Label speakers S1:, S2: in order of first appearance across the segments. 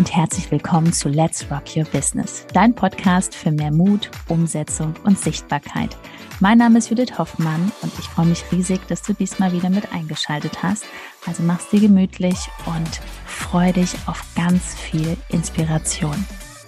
S1: und herzlich willkommen zu Let's Rock Your Business, dein Podcast für mehr Mut, Umsetzung und Sichtbarkeit. Mein Name ist Judith Hoffmann und ich freue mich riesig, dass du diesmal wieder mit eingeschaltet hast. Also mach's dir gemütlich und freu dich auf ganz viel Inspiration.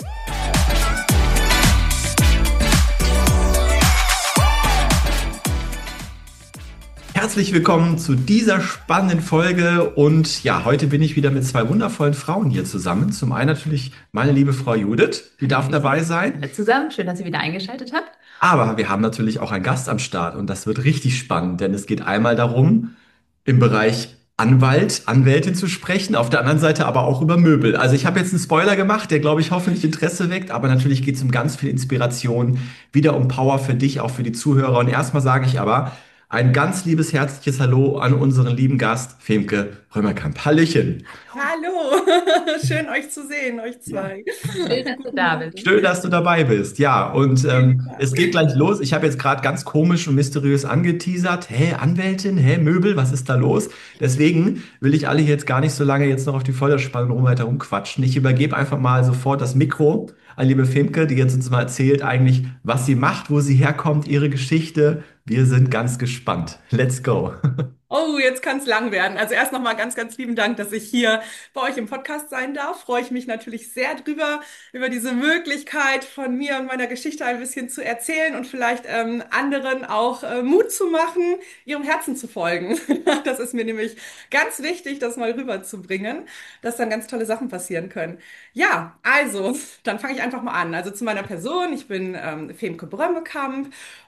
S2: Herzlich willkommen zu dieser spannenden Folge und ja, heute bin ich wieder mit zwei wundervollen Frauen hier zusammen. Zum einen natürlich meine liebe Frau Judith, die darf dabei sein.
S3: Hallo zusammen, schön, dass ihr wieder eingeschaltet habt.
S2: Aber wir haben natürlich auch einen Gast am Start und das wird richtig spannend, denn es geht einmal darum, im Bereich Anwältin zu sprechen, auf der anderen Seite aber auch über Möbel. Also ich habe jetzt einen Spoiler gemacht, der, glaube ich, hoffentlich Interesse weckt, aber natürlich geht es um ganz viel Inspiration, wieder um Power für dich, auch für die Zuhörer. Und erstmal sage ich aber ein ganz liebes, herzliches Hallo an unseren lieben Gast, Femke Römerkamp. Hallöchen.
S4: Hallo, schön euch zu sehen, euch
S2: Ja.
S4: zwei.
S3: Schön, dass du da bist.
S2: Schön, dass du dabei bist. Ja, und es geht gleich los. Ich habe jetzt gerade ganz komisch und mysteriös angeteasert. Hä, Anwältin? Hä, Möbel? Was ist da los? Deswegen will ich alle hier jetzt gar nicht so lange jetzt noch auf die Folterspannung weiter rumquatschen. Ich übergebe einfach mal sofort das Mikro an liebe Femke, die jetzt uns mal erzählt eigentlich, was sie macht, wo sie herkommt, ihre Geschichte. Wir sind ganz gespannt. Let's go.
S4: Oh, jetzt kann es lang werden. Also erst nochmal ganz, ganz lieben Dank, dass ich hier bei euch im Podcast sein darf. Freue ich mich natürlich sehr drüber, über diese Möglichkeit von mir und meiner Geschichte ein bisschen zu erzählen und vielleicht anderen auch Mut zu machen, ihrem Herzen zu folgen. Das ist mir nämlich ganz wichtig, das mal rüberzubringen, dass dann ganz tolle Sachen passieren können. Ja, also, dann fange ich einfach mal an. Also zu meiner Person. Ich bin Femke Brömmekamp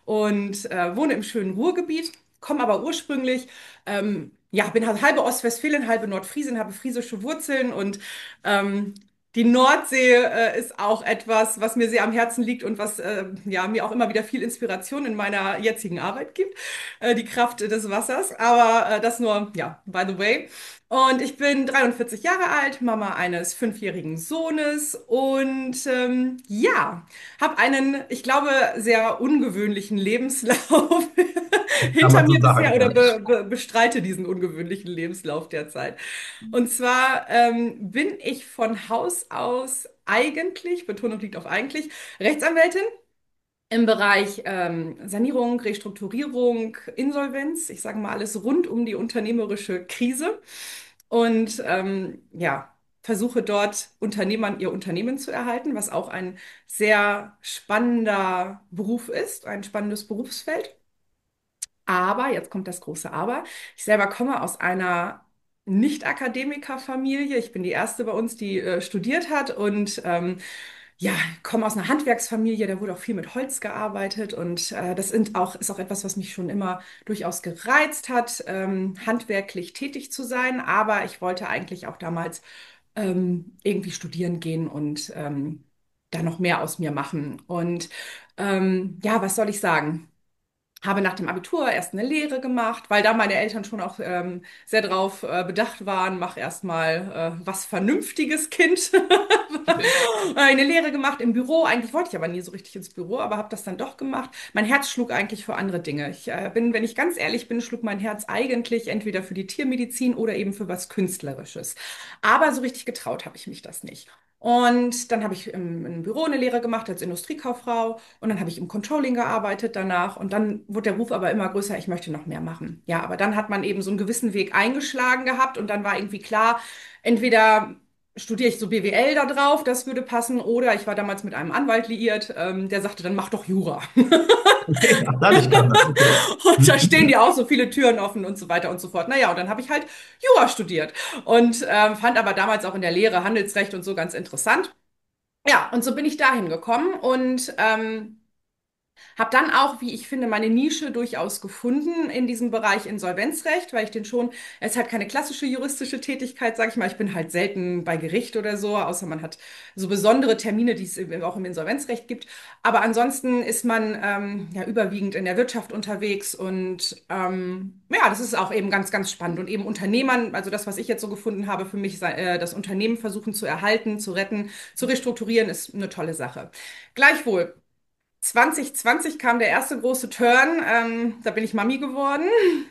S4: und wohne im schönen Ruhrgebiet, komme aber ursprünglich, ja, bin halt halbe Ostwestfälin, halbe Nordfriesin, habe friesische Wurzeln und ähm, die Nordsee ist auch etwas, was mir sehr am Herzen liegt und was ja, mir auch immer wieder viel Inspiration in meiner jetzigen Arbeit gibt, die Kraft des Wassers. Aber das nur, ja, by the way. Und ich bin 43 Jahre alt, Mama eines 5-jährigen Sohnes und ja, habe einen, ich glaube, sehr ungewöhnlichen Lebenslauf
S2: Kann
S4: hinter
S2: man so
S4: mir bisher
S2: sagen.
S4: oder
S2: Ja.
S4: bestreite diesen ungewöhnlichen Lebenslauf derzeit. Und zwar bin ich von Haus aus eigentlich, Betonung liegt auf eigentlich, Rechtsanwältin im Bereich Sanierung, Restrukturierung, Insolvenz. Ich sage mal alles rund um die unternehmerische Krise und ja, versuche dort Unternehmern ihr Unternehmen zu erhalten, was auch ein sehr spannender Beruf ist, ein spannendes Berufsfeld. Aber, jetzt kommt das große Aber, ich selber komme aus einer Nicht-Akademiker-Familie. Ich bin die erste bei uns, die studiert hat und ja, komme aus einer Handwerksfamilie, da wurde auch viel mit Holz gearbeitet und das ist auch etwas, was mich schon immer durchaus gereizt hat, handwerklich tätig zu sein. Aber ich wollte eigentlich auch damals irgendwie studieren gehen und da noch mehr aus mir machen. Und ja, was soll ich sagen? Habe nach dem Abitur erst eine Lehre gemacht, weil da meine Eltern schon auch sehr drauf bedacht waren, mach erstmal was Vernünftiges, Kind. Eine Lehre gemacht im Büro. Eigentlich wollte ich aber nie so richtig ins Büro, aber habe das dann doch gemacht. Mein Herz schlug eigentlich für andere Dinge. Ich bin, wenn ich ganz ehrlich bin, schlug mein Herz eigentlich entweder für die Tiermedizin oder eben für was Künstlerisches. Aber so richtig getraut habe ich mich das nicht. Und dann habe ich im Büro eine Lehre gemacht als Industriekauffrau und dann habe ich im Controlling gearbeitet danach und dann wurde der Ruf aber immer größer, ich möchte noch mehr machen. Ja, aber dann hat man eben so einen gewissen Weg eingeschlagen gehabt und dann war irgendwie klar, entweder studiere ich so BWL da drauf, das würde passen, oder ich war damals mit einem Anwalt liiert, der sagte, dann mach doch Jura.
S2: Okay, ach, dadurch kam das. Okay.
S4: Und da stehen dir auch so viele Türen offen und so weiter und so fort. Naja, und dann habe ich halt Jura studiert und fand aber damals auch in der Lehre Handelsrecht und so ganz interessant. Ja, und so bin ich dahin gekommen und habe dann auch, wie ich finde, meine Nische durchaus gefunden in diesem Bereich Insolvenzrecht, weil ich den schon, es ist halt keine klassische juristische Tätigkeit, sage ich mal. Ich bin halt selten bei Gericht oder so, außer man hat so besondere Termine, die es auch im Insolvenzrecht gibt. Aber ansonsten ist man ja überwiegend in der Wirtschaft unterwegs und ja, das ist auch eben ganz, ganz spannend. Und eben Unternehmern, also das, was ich jetzt so gefunden habe, für mich das Unternehmen versuchen zu erhalten, zu retten, zu restrukturieren, ist eine tolle Sache. Gleichwohl. 2020 kam der erste große Turn. Da bin ich Mami geworden.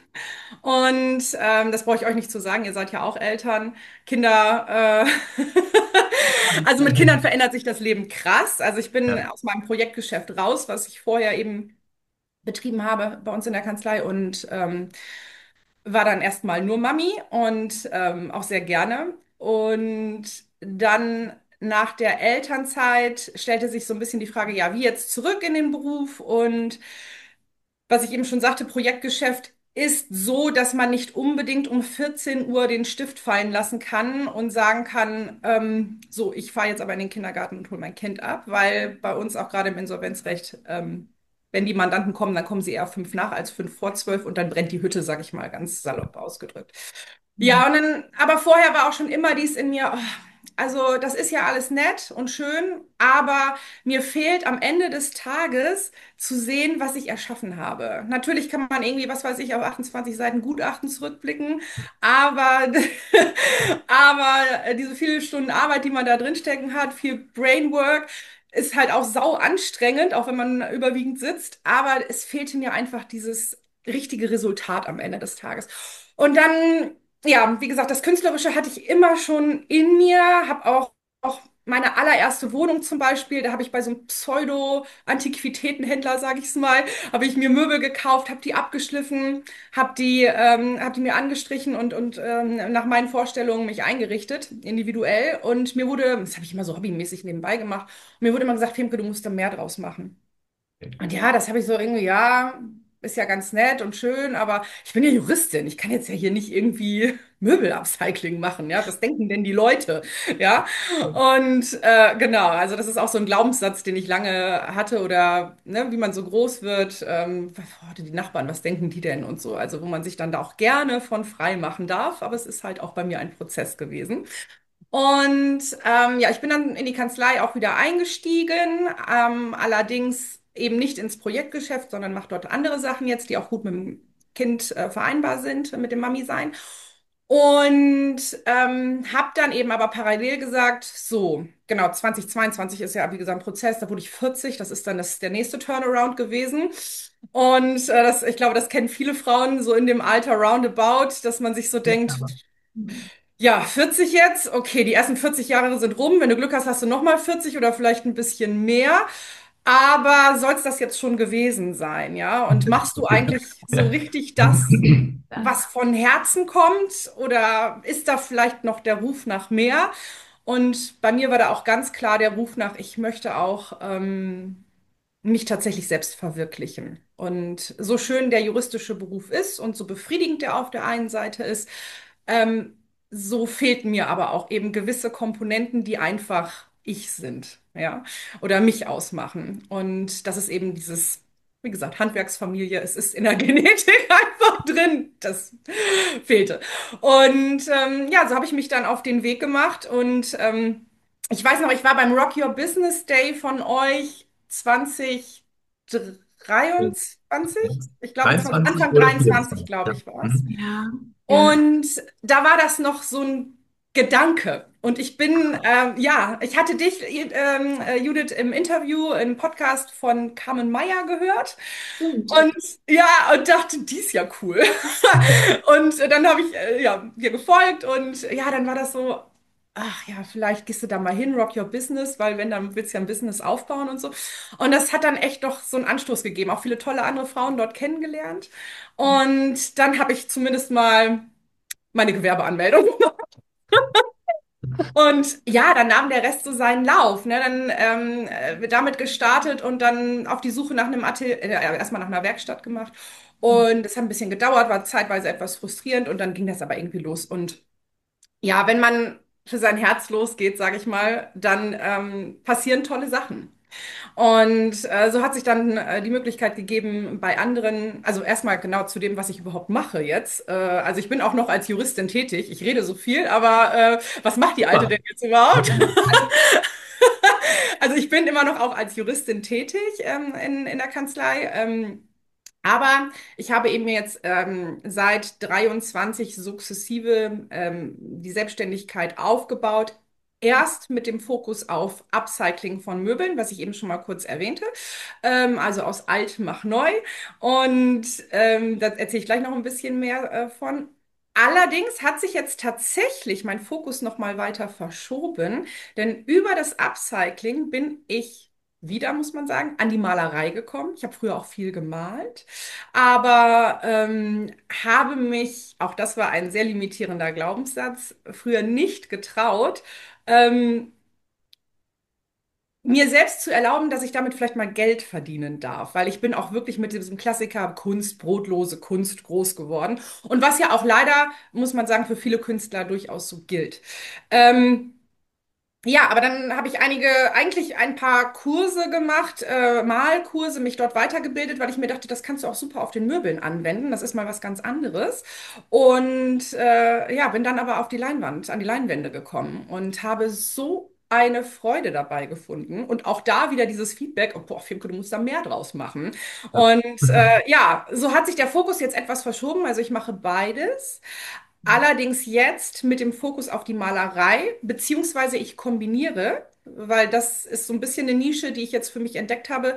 S4: Und das brauche ich euch nicht zu sagen. Ihr seid ja auch Eltern. Kinder Also mit Kindern verändert sich das Leben krass. Also ich bin aus meinem Projektgeschäft raus, was ich vorher eben betrieben habe bei uns in der Kanzlei und war dann erstmal nur Mami und auch sehr gerne. Und dann nach der Elternzeit stellte sich so ein bisschen die Frage, ja, wie jetzt zurück in den Beruf? Und was ich eben schon sagte, Projektgeschäft ist so, dass man nicht unbedingt um 14 Uhr den Stift fallen lassen kann und sagen kann, so, ich fahre jetzt aber in den Kindergarten und hole mein Kind ab, weil bei uns auch gerade im Insolvenzrecht, wenn die Mandanten kommen, dann kommen sie eher 5 nach als 5 vor 12 und dann brennt die Hütte, sag ich mal, ganz salopp ausgedrückt. Ja, und dann, aber vorher war auch schon immer dies in mir, oh, also das ist ja alles nett und schön, aber mir fehlt am Ende des Tages zu sehen, was ich erschaffen habe. Natürlich kann man irgendwie, was weiß ich, auf 28 Seiten Gutachten zurückblicken, aber, aber diese viele Stunden Arbeit, die man da drin stecken hat, viel Brainwork, ist halt auch sau anstrengend, auch wenn man überwiegend sitzt, aber es fehlte mir einfach dieses richtige Resultat am Ende des Tages. Und dann, ja, wie gesagt, das Künstlerische hatte ich immer schon in mir, habe auch meine allererste Wohnung zum Beispiel, da habe ich bei so einem Pseudo-Antiquitätenhändler, sage ich es mal, habe ich mir Möbel gekauft, habe die abgeschliffen, hab die mir angestrichen und nach meinen Vorstellungen mich eingerichtet, individuell. Und mir wurde, das habe ich immer so hobbymäßig nebenbei gemacht, und mir wurde immer gesagt, Femke, du musst da mehr draus machen. Und ja, das habe ich so irgendwie, ja, ist ja ganz nett und schön, aber ich bin ja Juristin. Ich kann jetzt ja hier nicht irgendwie Möbelupcycling machen, ja. Was denken denn die Leute? Ja. Und genau, also das ist auch so ein Glaubenssatz, den ich lange hatte oder ne, wie man so groß wird, oh, die Nachbarn, was denken die denn und so. Also wo man sich dann da auch gerne von frei machen darf, aber es ist halt auch bei mir ein Prozess gewesen. Und ja, ich bin dann in die Kanzlei auch wieder eingestiegen, allerdings eben nicht ins Projektgeschäft, sondern mache dort andere Sachen jetzt, die auch gut mit dem Kind vereinbar sind, mit dem Mami-Sein. Und habe dann eben aber parallel gesagt, so, genau, 2022 ist ja, wie gesagt, ein Prozess, da wurde ich 40, das ist dann der nächste Turnaround gewesen. Und ich glaube, das kennen viele Frauen so in dem Alter roundabout, dass man sich so
S3: Ja,
S4: denkt,
S3: aber. Mhm.
S4: ja, 40 jetzt. Okay, die ersten 40 Jahre sind rum. Wenn du Glück hast, hast du noch mal 40 oder vielleicht ein bisschen mehr. Aber soll es das jetzt schon gewesen sein, ja? Und machst du eigentlich so richtig das,
S3: Das.
S4: was von Herzen kommt? Oder ist da vielleicht noch der Ruf nach mehr? Und bei mir war da auch ganz klar der Ruf nach, ich möchte auch mich tatsächlich selbst verwirklichen. Und so schön der juristische Beruf ist und so befriedigend der auf der einen Seite ist, ähm, so fehlten mir aber auch eben gewisse Komponenten, die einfach ich sind, ja, oder mich ausmachen. Und das ist eben dieses, wie gesagt, Handwerksfamilie, es ist in der Genetik einfach drin. Das fehlte. Und ja, so habe ich mich dann auf den Weg gemacht und ich weiß noch, ich war beim Rock Your Business Day von euch 2023. Ich glaube,
S2: 23
S4: Anfang
S2: oder
S4: 23,
S2: 24.
S4: glaube
S2: Ja.
S4: ich, war es.
S2: Mhm.
S3: Ja, ja.
S4: Und da war das noch so ein Gedanke. Und ich bin, ja, ich hatte dich, Judith, im Interview, im Podcast von Carmen Meyer gehört.
S3: Stimmt.
S4: Und ja, und dachte, die ist ja cool. Und dann habe ich ja, dir gefolgt und ja, dann war das so, ach ja, vielleicht gehst du da mal hin, rock your business, weil wenn, dann willst du ja ein Business aufbauen und so. Und das hat dann echt doch so einen Anstoß gegeben, auch viele tolle andere Frauen dort kennengelernt. Und dann habe ich zumindest mal meine Gewerbeanmeldung. Und ja, dann nahm der Rest so seinen Lauf. Ne? Dann damit gestartet und dann auf die Suche nach einem Atelier, erstmal nach einer Werkstatt gemacht. Und es hat ein bisschen gedauert, war zeitweise etwas frustrierend und dann ging das aber irgendwie los. Und ja, wenn man für sein Herz losgeht, sage ich mal, dann passieren tolle Sachen. Und so hat sich dann die Möglichkeit gegeben, bei anderen, also erstmal genau zu dem, was ich überhaupt mache jetzt. Also ich bin auch noch als Juristin tätig. Ich rede so viel, aber was macht die Alte
S2: Super.
S4: denn jetzt überhaupt? Also ich bin immer noch auch als Juristin tätig in der Kanzlei. Aber ich habe eben jetzt seit 23 sukzessive die Selbstständigkeit aufgebaut. Erst mit dem Fokus auf Upcycling von Möbeln, was ich eben schon mal kurz erwähnte. Also aus alt mach neu. Und da erzähle ich gleich noch ein bisschen mehr von. Allerdings hat sich jetzt tatsächlich mein Fokus noch mal weiter verschoben, denn über das Upcycling bin ich wieder, muss man sagen, an die Malerei gekommen. Ich habe früher auch viel gemalt, aber habe mich, auch das war ein sehr limitierender Glaubenssatz, früher nicht getraut, ähm, mir selbst zu erlauben, dass ich damit vielleicht mal Geld verdienen darf, weil ich bin auch wirklich mit diesem Klassiker Kunst, brotlose Kunst groß geworden. Und was ja auch leider, muss man sagen, für viele Künstler durchaus so gilt. Ähm, ja, aber dann habe ich eigentlich ein paar Kurse gemacht, Malkurse, mich dort weitergebildet, weil ich mir dachte, das kannst du auch super auf den Möbeln anwenden. Das ist mal was ganz anderes. Und ja, bin dann aber auf die Leinwand, an die Leinwände gekommen und habe so eine Freude dabei gefunden. Und auch da wieder dieses Feedback, oh, boah, Femke, du musst da mehr draus machen.
S2: Ja.
S4: Und ja, so hat sich der Fokus jetzt etwas verschoben. Also ich mache beides. Allerdings jetzt mit dem Fokus auf die Malerei, beziehungsweise ich kombiniere, weil das ist so ein bisschen eine Nische, die ich jetzt für mich entdeckt habe,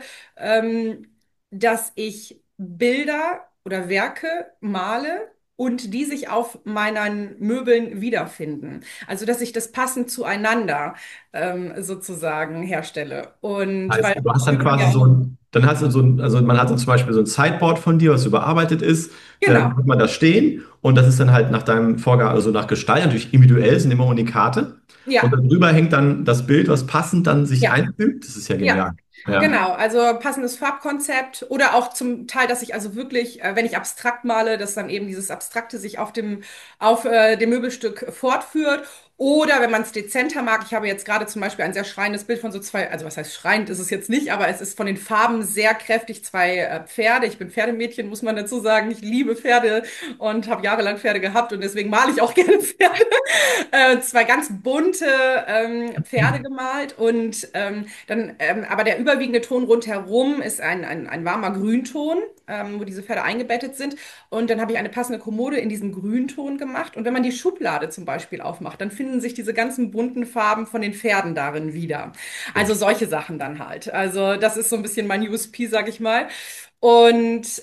S4: dass ich Bilder oder Werke male und die sich auf meinen Möbeln wiederfinden. Also, dass ich das passend zueinander sozusagen herstelle. Und
S2: Heißt,
S4: weil
S2: du hast dann
S4: Möbel ja
S2: quasi so
S4: auch,
S2: ein, dann hast du so ein, also man hat dann zum Beispiel so ein Sideboard von dir, was überarbeitet ist,
S4: genau,
S2: hat man da stehen und das ist dann halt nach deinem Vorgang, also nach Gestalt, natürlich individuell, sind immer Unikate. Und
S4: ja,
S2: darüber hängt dann das Bild, was passend dann sich
S4: ja.
S2: einfügt. Das ist ja
S4: Ja,
S2: genial. Ja.
S4: genau. Also passendes Farbkonzept oder auch zum Teil, dass ich also wirklich, wenn ich abstrakt male, dass dann eben dieses Abstrakte sich auf dem Möbelstück fortführt. Oder wenn man es dezenter mag, ich habe jetzt gerade zum Beispiel ein sehr schreiendes Bild von so zwei, also was heißt schreiend ist es jetzt nicht, aber es ist von den Farben sehr kräftig, zwei Pferde. Ich bin Pferdemädchen, muss man dazu sagen. Ich liebe Pferde und habe jahrelang Pferde gehabt und deswegen male ich auch gerne Pferde. Zwei ganz bunte Pferde gemalt und aber der überwiegende Ton rundherum ist ein warmer Grünton, wo diese Pferde eingebettet sind. Und dann habe ich eine passende Kommode in diesem Grünton gemacht. Und wenn man die Schublade zum Beispiel aufmacht, dann finden sich diese ganzen bunten Farben von den Pferden darin wieder. Also solche Sachen dann halt. Also das ist so ein bisschen mein USP, sag ich mal. Und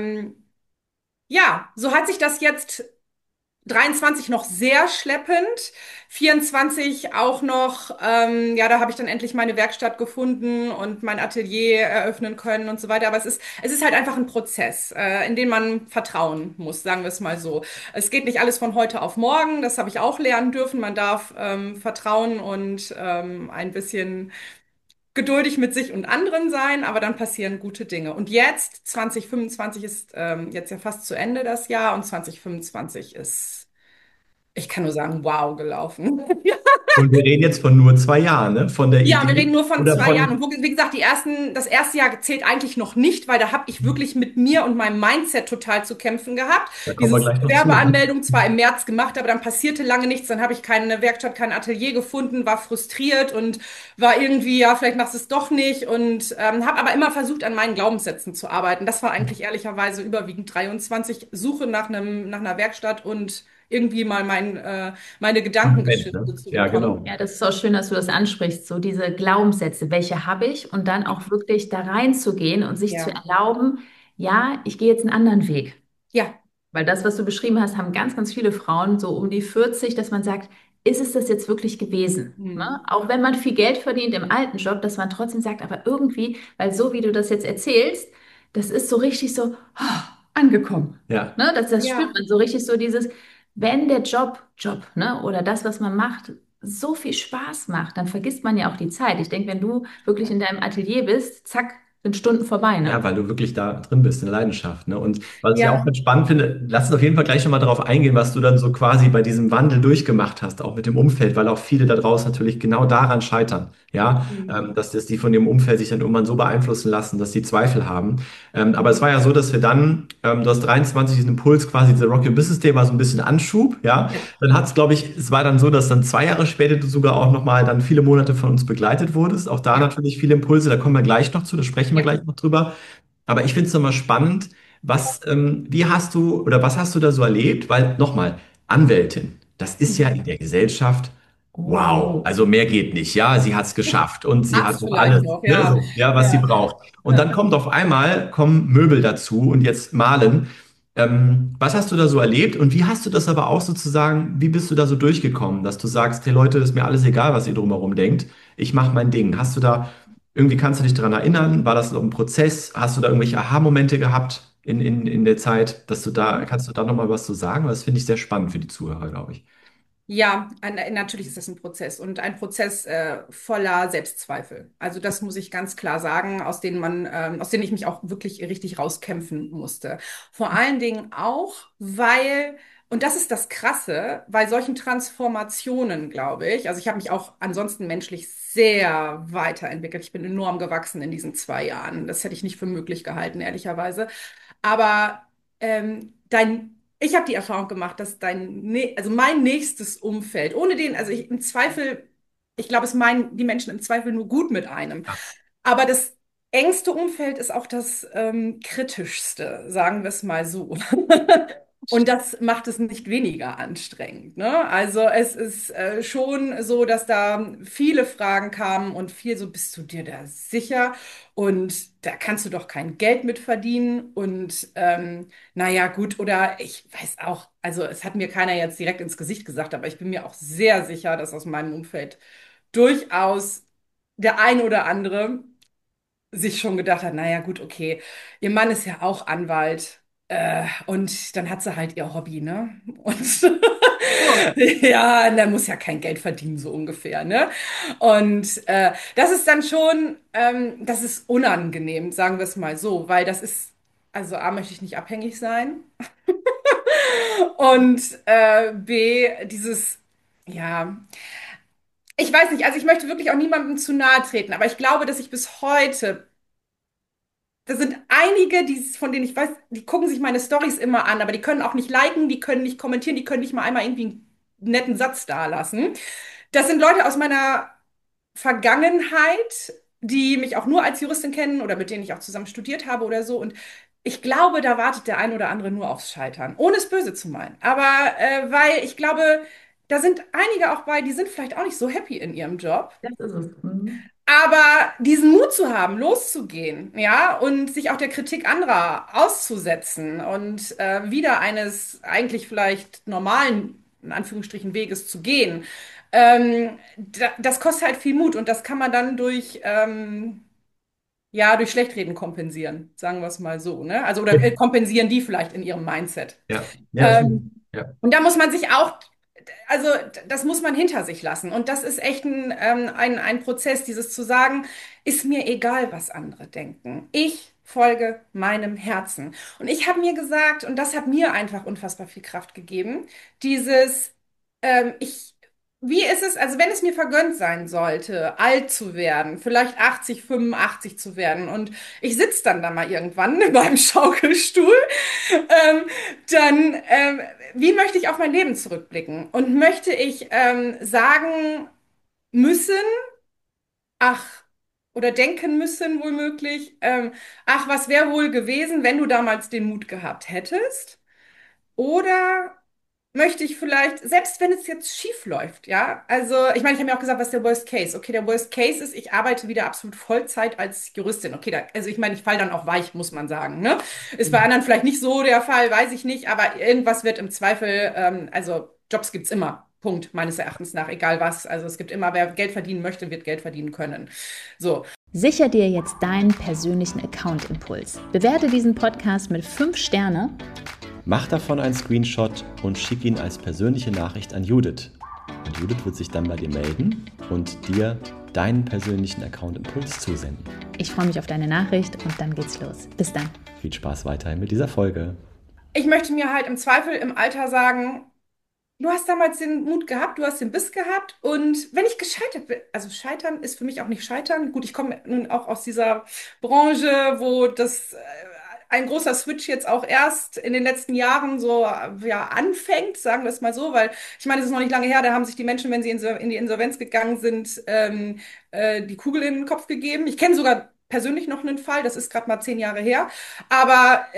S4: ja, so hat sich das jetzt 23 noch sehr schleppend, 24 auch noch, ja, da habe ich dann endlich meine Werkstatt gefunden und mein Atelier eröffnen können und so weiter. Aber es ist halt einfach ein Prozess, in den man vertrauen muss, sagen wir es mal so. Es geht nicht alles von heute auf morgen, das habe ich auch lernen dürfen. Man darf vertrauen und ein bisschen geduldig mit sich und anderen sein, aber dann passieren gute Dinge. Und jetzt, 2025 ist jetzt ja fast zu Ende das Jahr und 2025 ist, ich kann nur sagen, wow, gelaufen.
S2: Und wir reden jetzt von nur 2 Jahren, ne? Von der
S4: Ja, wir
S2: Idee
S4: reden nur von
S2: oder
S4: 2 Jahren. Und
S2: von,
S4: wie gesagt, das erste Jahr zählt eigentlich noch nicht, weil da habe ich wirklich mit mir und meinem Mindset total zu kämpfen gehabt.
S2: da kommen wir
S4: Dieses
S2: gleich noch zu.
S4: Gewerbeanmeldung zwar im März gemacht, aber dann passierte lange nichts. Dann habe ich keine Werkstatt, kein Atelier gefunden, war frustriert und war irgendwie, ja, vielleicht machst du es doch nicht. Und habe aber immer versucht, an meinen Glaubenssätzen zu arbeiten. Das war eigentlich ehrlicherweise überwiegend 23 Suche nach einer Werkstatt und irgendwie mal meine
S2: Fundament,
S4: Gedankengeschichte
S2: ne?
S4: zu
S2: Ja,
S4: bekommen.
S2: genau.
S1: Ja, das ist auch schön, dass du das ansprichst, so diese Glaubenssätze, welche habe ich und dann auch wirklich da reinzugehen und sich zu
S4: Ja.
S1: erlauben, ja, ich gehe jetzt einen anderen Weg.
S4: Ja.
S1: Weil das, was du beschrieben hast, haben ganz, ganz viele Frauen so um die 40, dass man sagt, ist es das jetzt wirklich gewesen? Ne?
S4: Hm.
S1: Auch wenn man viel Geld verdient im alten Job, dass man trotzdem sagt, aber irgendwie, weil so wie du das jetzt erzählst, das ist so richtig so angekommen.
S2: Ja.
S1: Ne? Das spürt
S4: Ja,
S1: man so richtig so dieses, wenn der Job, ne, oder das, was man macht, so viel Spaß macht, dann vergisst man ja auch die Zeit. Ich denke, wenn du wirklich in deinem Atelier bist, zack, sind Stunden vorbei,
S2: Ja,
S1: ne?
S2: weil du wirklich da drin bist, in der Leidenschaft. Ne? Und was ich ja auch
S4: ja.
S2: ganz spannend finde, lass uns auf jeden Fall gleich nochmal darauf eingehen, was du dann so quasi bei diesem Wandel durchgemacht hast, auch mit dem Umfeld, weil auch viele da draußen natürlich genau daran scheitern. Ja,
S4: Mhm.
S2: dass die von ihrem Umfeld sich dann irgendwann so beeinflussen lassen, dass sie Zweifel haben. Aber es war ja so, dass wir dann, du hast 23 diesen Impuls quasi, dieser Rock Your Business Day war so ein bisschen Anschub, ja.
S4: Ja.
S2: Dann hat es, glaube ich, es war dann so, dass dann 2 Jahre später du sogar auch nochmal dann viele Monate von uns begleitet wurdest. Auch da
S4: Ja.
S2: natürlich viele Impulse, da kommen wir gleich noch zu, da sprechen wir
S4: Ja.
S2: gleich noch drüber. Aber ich finde es nochmal spannend, wie hast du oder was hast du da so erlebt? Weil nochmal, Anwältin, das ist ja in
S4: Mhm.
S2: der Gesellschaft, wow,
S1: Oh.
S2: also mehr geht nicht, ja, sie hat es geschafft und sie
S4: Hat's
S2: hat so
S4: vielleicht
S2: alles,
S4: noch,
S2: ne,
S4: ja.
S2: so, ja, was sie
S4: Ja.
S2: braucht. Und
S4: Ja.
S2: dann kommt auf einmal, kommen Möbel dazu und jetzt Malen. Was hast du da so erlebt und wie hast du das aber auch sozusagen, wie bist du da so durchgekommen, dass du sagst, hey Leute, ist mir alles egal, was ihr drumherum denkt, ich mache mein Ding. Hast du da, irgendwie kannst du dich daran erinnern, war das so ein Prozess, hast du da irgendwelche Aha-Momente gehabt in der Zeit, dass du da, kannst du da nochmal was zu sagen? Weil das finde ich sehr spannend für die Zuhörer, glaube ich.
S4: Ja, natürlich ist das ein Prozess und ein Prozess voller Selbstzweifel. Also das muss ich ganz klar sagen, aus denen ich mich auch wirklich richtig rauskämpfen musste. Vor allen Dingen auch, weil, und das ist das Krasse, bei solchen Transformationen, glaube ich, also ich habe mich auch ansonsten menschlich sehr weiterentwickelt. Ich bin enorm gewachsen in diesen 2 Jahren. Das hätte ich nicht für möglich gehalten, ehrlicherweise. Aber ich habe die Erfahrung gemacht, dass also mein nächstes Umfeld, ohne den, also ich im Zweifel, ich glaube, es meinen die Menschen im Zweifel nur gut mit einem.
S2: Ja.
S4: Aber das engste Umfeld ist auch das kritischste, sagen wir es mal so. Und das macht es nicht weniger anstrengend, ne? Also es ist schon so, dass da viele Fragen kamen und viel so, bist du dir da sicher? Und da kannst du doch kein Geld mit verdienen. Und naja, gut, oder ich weiß auch, also es hat mir keiner jetzt direkt ins Gesicht gesagt, aber ich bin mir auch sehr sicher, dass aus meinem Umfeld durchaus der ein oder andere sich schon gedacht hat, naja, gut, okay, ihr Mann ist ja auch Anwalt. Und dann hat sie halt ihr Hobby, ne? Und ja, der muss ja kein Geld verdienen, so ungefähr, ne? Und das ist dann schon, das ist unangenehm, sagen wir es mal so, weil das ist, also A, möchte ich nicht abhängig sein und B, ja, ich weiß nicht, also ich möchte wirklich auch niemandem zu nahe treten, aber ich glaube, dass ich bis heute da sind einige, von denen ich weiß, die gucken sich meine Stories immer an, aber die können auch nicht liken, die können nicht kommentieren, die können nicht mal einmal irgendwie einen netten Satz dalassen. Das sind Leute aus meiner Vergangenheit, die mich auch nur als Juristin kennen oder mit denen ich auch zusammen studiert habe oder so. Und ich glaube, da wartet der ein oder andere nur aufs Scheitern, ohne es böse zu meinen. Aber weil ich glaube, da sind einige auch bei, die sind vielleicht auch nicht so happy in ihrem Job.
S3: Das ist es. Mhm.
S4: Aber diesen Mut zu haben, loszugehen, ja, und sich auch der Kritik anderer auszusetzen und wieder eines eigentlich vielleicht normalen, in Anführungsstrichen, Weges zu gehen, das kostet halt viel Mut und das kann man dann ja, durch Schlechtreden kompensieren, sagen wir es mal so, ne? Also, oder kompensieren die vielleicht in ihrem Mindset.
S2: Ja, ja, das,
S4: Ähm,
S2: ja.
S4: und da muss man sich auch, also das muss man hinter sich lassen. Und das ist echt ein Prozess, dieses zu sagen, ist mir egal, was andere denken. Ich folge meinem Herzen. Und ich habe mir gesagt, und das hat mir einfach unfassbar viel Kraft gegeben, dieses, ich, wie ist es, also wenn es mir vergönnt sein sollte, alt zu werden, vielleicht 80, 85 zu werden, und ich sitze dann da mal irgendwann in meinem Schaukelstuhl, ähm, dann, wie möchte ich auf mein Leben zurückblicken? Und möchte ich sagen müssen, ach, oder denken müssen, womöglich, ach, was wäre wohl gewesen, wenn du damals den Mut gehabt hättest? Oder möchte ich vielleicht, selbst wenn es jetzt schief läuft, ja, also ich meine, ich habe mir auch gesagt, was ist der Worst Case? Okay, der Worst Case ist, ich arbeite wieder absolut Vollzeit als Juristin. Okay, also ich meine, ich falle dann auch weich, muss man sagen, ne? Ist bei anderen vielleicht nicht so der Fall, weiß ich nicht, aber irgendwas wird im Zweifel, also Jobs gibt's immer. Punkt, meines Erachtens nach, egal was. Also es gibt immer, wer Geld verdienen möchte, wird Geld verdienen können. So.
S1: Sicher dir jetzt deinen persönlichen Account-Impuls. Bewerte diesen Podcast mit 5 Sterne.
S5: Mach davon einen Screenshot und schick ihn als persönliche Nachricht an Judith. Und Judith wird sich dann bei dir melden und dir deinen persönlichen Account-Impuls zusenden.
S1: Ich freue mich auf deine Nachricht und dann geht's los. Bis dann.
S5: Viel Spaß weiterhin mit dieser Folge.
S4: Ich möchte mir halt im Zweifel im Alter sagen, du hast damals den Mut gehabt, du hast den Biss gehabt und wenn ich gescheitert bin, also scheitern ist für mich auch nicht scheitern. Gut, ich komme nun auch aus dieser Branche, wo das ein großer Switch jetzt auch erst in den letzten Jahren so ja anfängt, sagen wir es mal so, weil ich meine, es ist noch nicht lange her, da haben sich die Menschen, wenn sie in die Insolvenz gegangen sind, die Kugel in den Kopf gegeben. Ich kenne sogar persönlich noch einen Fall, das ist gerade mal 10 Jahre her, aber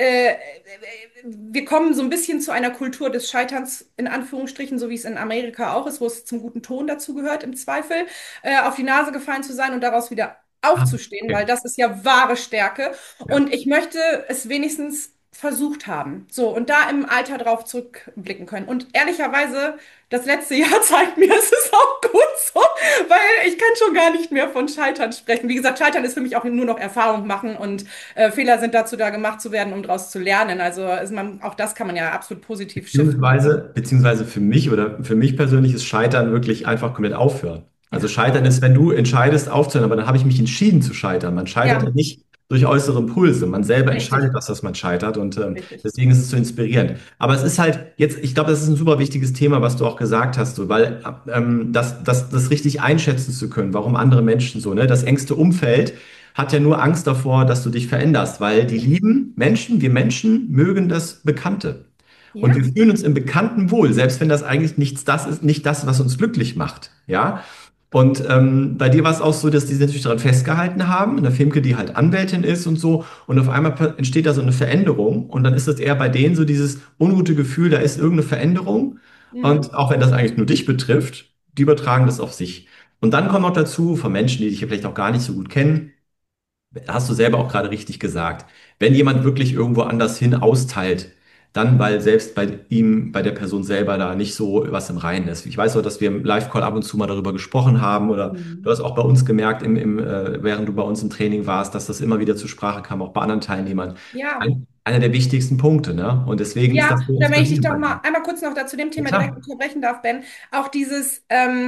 S4: wir kommen so ein bisschen zu einer Kultur des Scheiterns, in Anführungsstrichen, so wie es in Amerika auch ist, wo es zum guten Ton dazu gehört, im Zweifel, auf die Nase gefallen zu sein und daraus wieder
S2: Ah,
S4: aufzustehen, weil
S2: okay.
S4: das ist ja wahre Stärke.
S2: Ja.
S4: Und ich möchte es wenigstens versucht haben. So, und da im Alter drauf zurückblicken können. Und ehrlicherweise, das letzte Jahr zeigt mir, es ist auch gut so, weil ich kann schon gar nicht mehr von Scheitern sprechen. Wie gesagt, Scheitern ist für mich auch nur noch Erfahrung machen und Fehler sind dazu da, gemacht zu werden, um daraus zu lernen. Also auch das kann man ja absolut positiv shiften.
S2: Beziehungsweise für mich oder für mich persönlich ist Scheitern wirklich einfach komplett aufhören. Also
S4: Ja,
S2: Scheitern ist, wenn du entscheidest aufzuhören, aber dann habe ich mich entschieden zu scheitern. Man scheitert ja
S4: ja,
S2: nicht durch äußere Impulse. Man selber
S4: richtig,
S2: entscheidet, dass man scheitert und
S4: richtig.
S2: deswegen ist es so inspirierend. Aber es ist halt jetzt, ich glaube, das ist ein super wichtiges Thema, was du auch gesagt hast, so, weil das richtig einschätzen zu können, warum andere Menschen so, ne? Das engste Umfeld hat ja nur Angst davor, dass du dich veränderst, weil die lieben Menschen, wir Menschen mögen das Bekannte. Und
S4: Ja.
S2: wir fühlen uns im Bekannten wohl, selbst wenn das eigentlich nichts das ist, nicht das, was uns glücklich macht. Ja. Und bei dir war es auch so, dass die sich natürlich daran festgehalten haben, eine Femke, die halt Anwältin ist und so, und auf einmal entsteht da so eine Veränderung und dann ist es eher bei denen so dieses ungute Gefühl, da ist irgendeine Veränderung
S4: Mhm.
S2: und auch wenn das eigentlich nur dich betrifft, die übertragen das auf sich. Und dann kommt noch dazu, von Menschen, die dich vielleicht auch gar nicht so gut kennen, hast du selber auch gerade richtig gesagt. Wenn jemand wirklich irgendwo anders hin austeilt, dann, weil selbst bei ihm, bei der Person selber da nicht so was im Reinen ist. Ich weiß auch, dass wir im Live-Call ab und zu mal darüber gesprochen haben oder du
S4: Mhm.
S2: hast auch bei uns gemerkt, während du bei uns im Training warst, dass das immer wieder zur Sprache kam, auch bei anderen Teilnehmern.
S4: Ja.
S2: Einer der wichtigsten Punkte, ne? Und deswegen ist
S4: Ja,
S2: das für
S4: oder
S2: uns
S4: wenn ich dich
S2: geblieben
S4: doch
S2: bei
S4: mal
S2: dir.
S4: einmal kurz noch dazu dem
S2: Ja,
S4: Thema direkt
S2: klar.
S4: unterbrechen darf, Ben, auch dieses,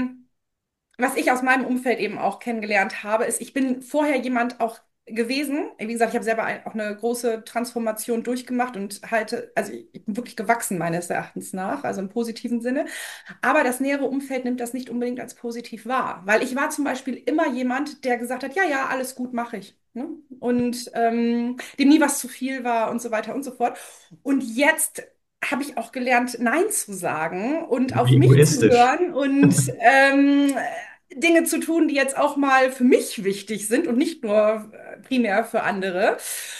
S4: was ich aus meinem Umfeld eben auch kennengelernt habe, ist, ich bin vorher jemand auch gewesen. Wie gesagt, ich habe selber auch eine große Transformation durchgemacht und halte, also ich bin wirklich gewachsen meines Erachtens nach, also im positiven Sinne. Aber das nähere Umfeld nimmt das nicht unbedingt als positiv wahr, weil ich war zum Beispiel immer jemand, der gesagt hat, ja, ja, alles gut, mache ich. Ne? Und dem nie was zu viel war und so weiter und so fort. Und jetzt habe ich auch gelernt, Nein zu sagen und auf
S2: Wie
S4: mich zu
S2: egoistisch.
S4: hören und Dinge zu tun, die jetzt auch mal für mich wichtig sind und nicht nur primär für andere.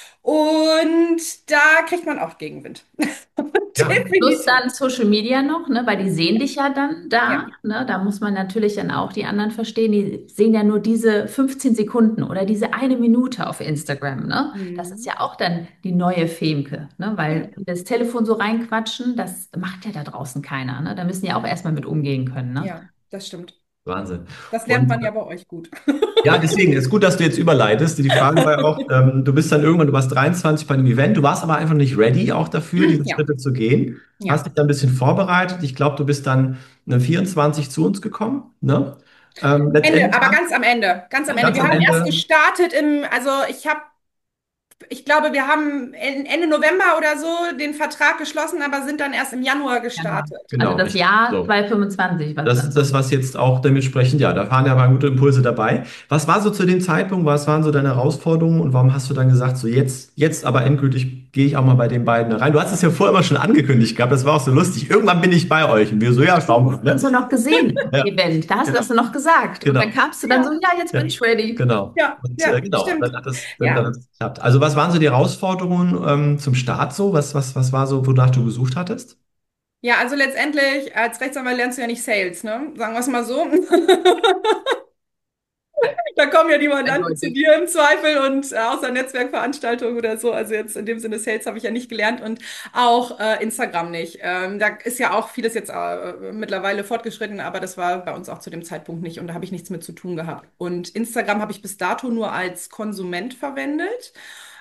S4: Und da kriegt man auch Gegenwind.
S2: Ja,
S1: Plus
S4: Definitiv.
S1: dann Social Media noch, ne, weil die sehen dich ja dann
S4: Ja.
S1: da, ne, da muss man natürlich dann auch die anderen verstehen, die sehen ja nur diese 15 Sekunden oder diese eine Minute auf Instagram, ne? Das ist
S4: Mhm.
S1: ja auch dann die neue Femke, ne,
S4: Ja.
S1: weil das Telefon so reinquatschen, das macht ja da draußen keiner, ne? Da müssen die auch erstmal mit umgehen können, ne?
S4: Ja, das stimmt.
S2: Wahnsinn.
S4: Das lernt
S2: Und
S4: man ja bei euch gut.
S2: ja, deswegen ist gut, dass du jetzt überleitest. Die Frage war ja auch, du bist dann irgendwann, du warst 23 bei dem Event, du warst aber einfach nicht ready auch dafür, diese
S4: Ja,
S2: Schritte zu gehen. Hast
S4: ja.
S2: dich dann ein bisschen vorbereitet. Ich glaube, du bist dann 24 zu uns gekommen, ne?
S4: Ende,
S2: Letztendlich
S4: aber ganz am Ende, ganz am Ende.
S2: ganz
S4: Wir
S2: am
S4: haben erst
S2: Ende,
S4: gestartet also ich glaube, wir haben Ende November oder so den Vertrag geschlossen, aber sind dann erst im Januar
S1: Genau.
S4: gestartet.
S1: Also
S2: genau,
S1: das
S2: richtig.
S1: Jahr
S2: So.
S1: 2025 war es
S2: Das
S1: dann
S2: ist
S1: so.
S2: das, was jetzt auch dementsprechend, ja, da waren ja mal gute Impulse dabei. Was war so zu dem Zeitpunkt, was waren so deine Herausforderungen und warum hast du dann gesagt, so jetzt aber endgültig gehe ich auch mal bei den beiden rein? Du hast es ja vorher immer schon angekündigt gehabt, das war auch so lustig. Irgendwann bin ich bei euch und wir so, ja, schauen wir mal.
S1: Hast
S2: Ne?
S1: du noch gesehen im
S2: Ja,
S1: Event, da hast du
S2: ja,
S1: das noch gesagt. Und dann
S2: genau.
S1: kamst du dann so,
S4: Ja,
S1: ja, jetzt bin
S2: Ja,
S1: ich ready.
S2: genau.
S4: ja,
S2: Und
S4: ja,
S2: genau,
S4: stimmt.
S2: dann
S4: Ja.
S2: hat es geklappt. Also was waren so die Herausforderungen zum Start so? Was war so, wonach du gesucht hattest?
S4: Ja, also letztendlich, als Rechtsanwalt lernst du ja nicht Sales, ne? Sagen wir es mal so. Da kommen ja die Mandanten zu
S1: Eindeutig.
S4: dir im Zweifel und außer Netzwerkveranstaltungen oder so. Also jetzt in dem Sinne Sales habe ich ja nicht gelernt und auch Instagram nicht. Da ist ja auch vieles jetzt mittlerweile fortgeschritten, aber das war bei uns auch zu dem Zeitpunkt nicht und da habe ich nichts mit zu tun gehabt. Und Instagram habe ich bis dato nur als Konsument verwendet,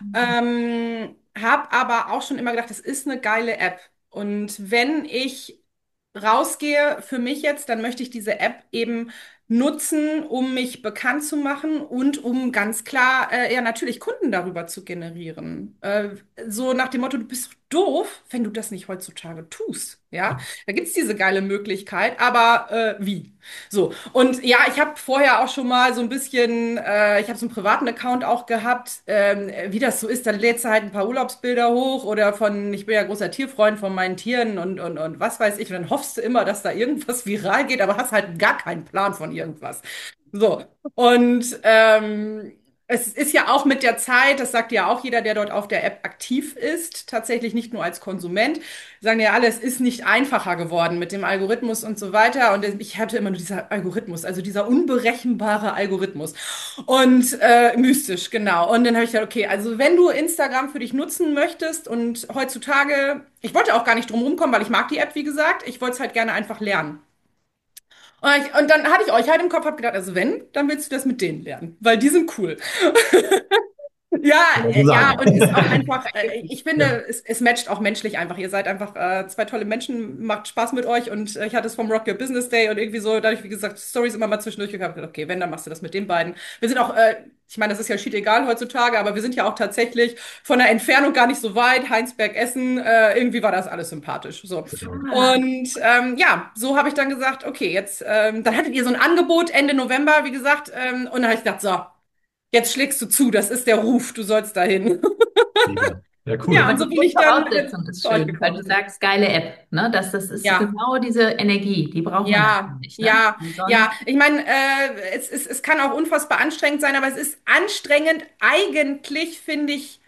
S4: habe aber auch schon immer gedacht, das ist eine geile App. Und wenn ich rausgehe für mich jetzt, dann möchte ich diese App eben nutzen, um mich bekannt zu machen und um ganz klar, ja, natürlich Kunden darüber zu generieren. So nach dem Motto, du bist doof, wenn du das nicht heutzutage tust. Ja, da gibt's diese geile Möglichkeit, aber wie? So, und ja, ich habe vorher auch schon mal so ein bisschen, ich habe so einen privaten Account auch gehabt, wie das so ist, dann lädst du halt ein paar Urlaubsbilder hoch oder ich bin ja großer Tierfreund von meinen Tieren und was weiß ich, und dann hoffst du immer, dass da irgendwas viral geht, aber hast halt gar keinen Plan von irgendwas. So, und Es ist ja auch mit der Zeit, das sagt ja auch jeder, der dort auf der App aktiv ist, tatsächlich nicht nur als Konsument, sagen ja alle, es ist nicht einfacher geworden mit dem Algorithmus und so weiter. Und ich hatte immer nur dieser Algorithmus, also dieser unberechenbare Algorithmus. Und mystisch, genau. Und dann habe ich gedacht, okay, also wenn du Instagram für dich nutzen möchtest und heutzutage, ich wollte auch gar nicht drum rumkommen, weil ich mag die App, wie gesagt, ich wollte es halt gerne einfach lernen. Und dann hatte ich euch halt im Kopf, hab gedacht, also wenn, dann willst du das mit denen lernen, weil die sind cool. Ja,
S2: Kann man so
S4: ja,
S2: sagen.
S4: und ist auch einfach, ich
S2: Ja,
S4: finde, es matcht auch menschlich einfach. Ihr seid einfach zwei tolle Menschen, macht Spaß mit euch und ich hatte es vom Rock Your Business Day und irgendwie so, dadurch, wie gesagt, Stories immer mal zwischendurch gehabt. Okay, wenn, dann machst du das mit den beiden. Wir sind auch, ich meine, das ist ja shit egal heutzutage, aber wir sind ja auch tatsächlich von der Entfernung gar nicht so weit. Heinsberg, Essen, irgendwie war das alles sympathisch. So.
S2: genau.
S1: Ah,
S4: Und ja, so habe ich dann gesagt, okay, jetzt, dann hattet ihr so ein Angebot Ende November, wie gesagt, und dann habe ich gedacht, so. Jetzt schlägst du zu, das ist der Ruf, du sollst dahin.
S2: Mega. Ja,
S4: Ja,
S1: aber
S2: cool.
S4: und so
S1: die
S4: bin ich dann
S1: Grundvoraussetzung ist
S4: zu euch
S1: schön, weil
S4: gekommen.
S1: du sagst, geile App, ne? Das ist
S4: Ja,
S1: genau diese Energie, die braucht man
S4: ja,
S1: natürlich, ne?
S4: ja,
S1: Und
S4: ja.
S1: sonst,
S4: Ich meine, es kann auch unfassbar anstrengend sein, aber es ist anstrengend eigentlich, finde ich,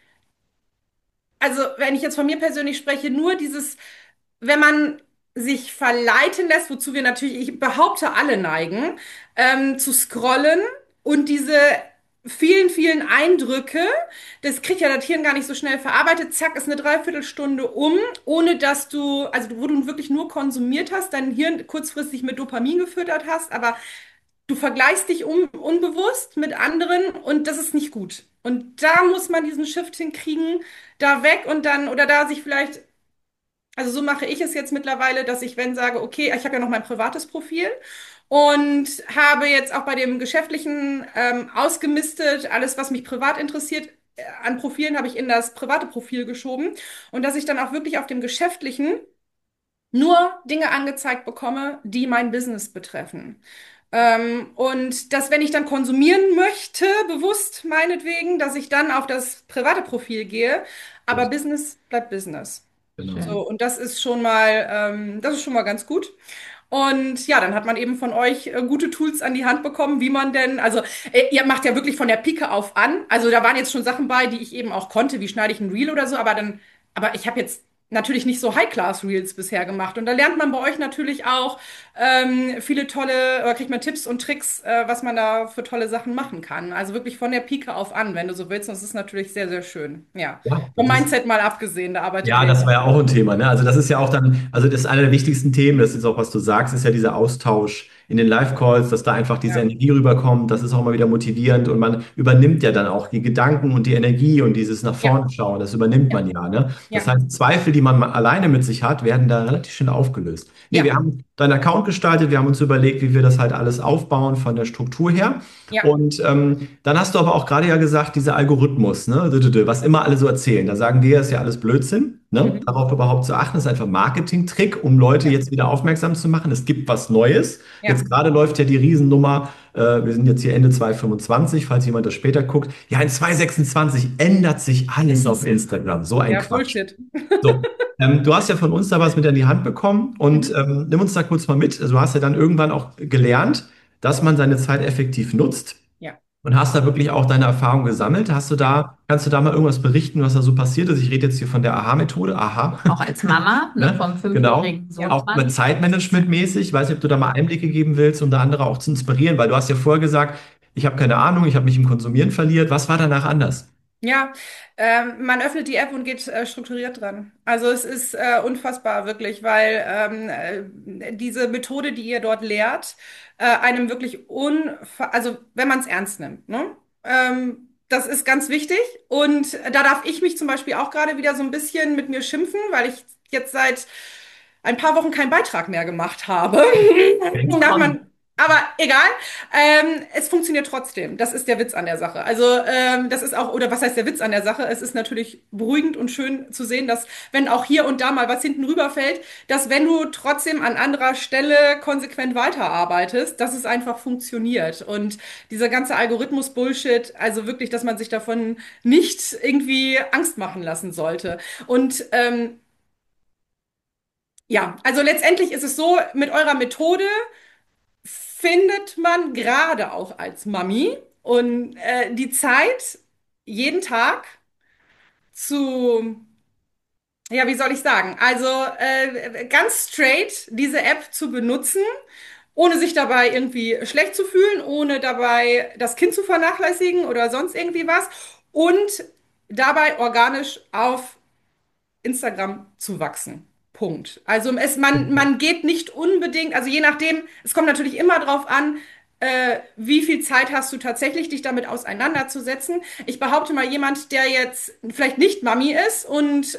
S4: also wenn ich jetzt von mir persönlich spreche, nur dieses, wenn man sich verleiten lässt, wozu wir natürlich, ich behaupte, alle neigen, zu scrollen und diese vielen Eindrücke, das kriegt ja das Hirn gar nicht so schnell verarbeitet, zack, ist eine Dreiviertelstunde um, ohne dass du, also wo du wirklich nur konsumiert hast, dein Hirn kurzfristig mit Dopamin gefüttert hast, aber du vergleichst dich unbewusst mit anderen und das ist nicht gut. Und da muss man diesen Shift hinkriegen, da weg und dann, oder da sich vielleicht, also so mache ich es jetzt mittlerweile, dass ich, wenn sage, okay, ich habe ja noch mein privates Profil und habe jetzt auch bei dem geschäftlichen ausgemistet, alles, was mich privat interessiert, an Profilen habe ich in das private Profil geschoben und dass ich dann auch wirklich auf dem geschäftlichen nur Dinge angezeigt bekomme, die mein Business betreffen. Und dass, wenn ich dann konsumieren möchte, bewusst meinetwegen, dass ich dann auf das private Profil gehe, aber Business bleibt Business.
S2: Genau.
S1: schön.
S4: So, und das ist schon mal ganz gut. Und ja, dann hat man eben von euch gute Tools an die Hand bekommen, wie man denn, also ihr macht ja wirklich von der Pike auf an. Also da waren jetzt schon Sachen bei, die ich eben auch konnte, wie schneide ich ein Reel oder so, aber ich habe jetzt natürlich nicht so High-Class-Reels bisher gemacht. Und da lernt man bei euch natürlich auch viele tolle, oder kriegt man Tipps und Tricks, was man da für tolle Sachen machen kann. Also wirklich von der Pike auf an, wenn du so willst. Und das ist natürlich sehr, sehr schön. Ja.
S2: Ja,
S4: Vom
S2: das ist
S4: Mindset mal abgesehen, da arbeitet
S2: Ja,
S4: ihr
S2: das
S4: ja.
S2: war ja auch ein Thema, ne? Also das ist ja auch dann, also das ist einer der wichtigsten Themen, das ist auch, was du sagst, ist ja dieser Austausch in den Live-Calls, dass da einfach diese
S4: Ja,
S2: Energie rüberkommt, das ist auch immer wieder motivierend und man übernimmt ja dann auch die Gedanken und die Energie und dieses nach
S4: ja,
S2: vorne schauen, das übernimmt
S4: ja,
S2: man ja, ne? Das
S4: ja,
S2: heißt, Zweifel, die man alleine mit sich hat, werden da relativ schnell aufgelöst. Nee, wir
S4: ja,
S2: haben deinen Account gestaltet, wir haben uns überlegt, wie wir das halt alles aufbauen von der Struktur her.
S4: ja.
S2: Und dann hast du aber auch gerade ja gesagt, dieser Algorithmus, ne, was immer alle so erzählen. Da sagen wir, ist ja alles Blödsinn. Ne?
S4: Mhm.
S2: Darauf überhaupt zu achten, ist einfach ein Marketing-Trick, um Leute
S4: Ja,
S2: jetzt wieder aufmerksam zu machen. Es gibt was Neues.
S4: ja.
S2: Jetzt gerade läuft ja die Riesennummer, wir sind jetzt hier Ende 2025, falls jemand das später guckt. Ja, in 2026 ändert sich alles auf Instagram. So ein
S4: Ja,
S2: Quatsch.
S4: Bullshit.
S2: So, du hast ja von uns da was mit an die Hand bekommen und
S4: Mhm.
S2: nimm uns da kurz mal mit. Also, du hast ja dann irgendwann auch gelernt, dass man seine Zeit effektiv nutzt
S4: Ja,
S2: und hast da wirklich auch deine Erfahrung gesammelt.
S4: ja.
S2: Kannst du da mal irgendwas berichten, was da so passiert ist? Ich rede jetzt hier von der Aha-Methode. Aha,
S1: Auch als Mama, ne,
S2: ne?
S1: vom
S2: Genau.
S1: fünfjährigen
S4: Ja.
S2: Auch mit
S1: Sohnemann.
S2: Zeitmanagement-mäßig. Ich weiß nicht, ob du da mal Einblicke geben willst, um da andere auch zu inspirieren, weil du hast ja vorher gesagt, ich habe keine Ahnung, ich habe mich im Konsumieren verliert. Was war danach anders?
S4: Ja, man öffnet die App und geht strukturiert dran. Also es ist unfassbar wirklich, weil diese Methode, die ihr dort lehrt, einem wirklich also wenn man es ernst nimmt, ne? Das ist ganz wichtig. Und da darf ich mich zum Beispiel auch gerade wieder so ein bisschen mit mir schimpfen, weil ich jetzt seit ein paar Wochen keinen Beitrag mehr gemacht habe. Darf
S1: Komm,
S4: man, aber egal. Es funktioniert trotzdem. Das ist der Witz an der Sache. Also das ist auch, oder was heißt der Witz an der Sache? Es ist natürlich beruhigend und schön zu sehen, dass wenn auch hier und da mal was hinten rüberfällt, dass wenn du trotzdem an anderer Stelle konsequent weiterarbeitest, dass es einfach funktioniert. Und dieser ganze Algorithmus-Bullshit, also wirklich, dass man sich davon nicht irgendwie Angst machen lassen sollte. Und ja, also letztendlich ist es so, mit eurer Methode findet man gerade auch als Mami Und die Zeit, jeden Tag zu, ja, wie soll ich sagen? Also ganz straight diese App zu benutzen, ohne sich dabei irgendwie schlecht zu fühlen, ohne dabei das Kind zu vernachlässigen oder sonst irgendwie was und dabei organisch auf Instagram zu wachsen. Punkt. Also man geht nicht unbedingt, also je nachdem, es kommt natürlich immer drauf an, wie viel Zeit hast du tatsächlich, dich damit auseinanderzusetzen. Ich behaupte mal, jemand, der jetzt vielleicht nicht Mami ist und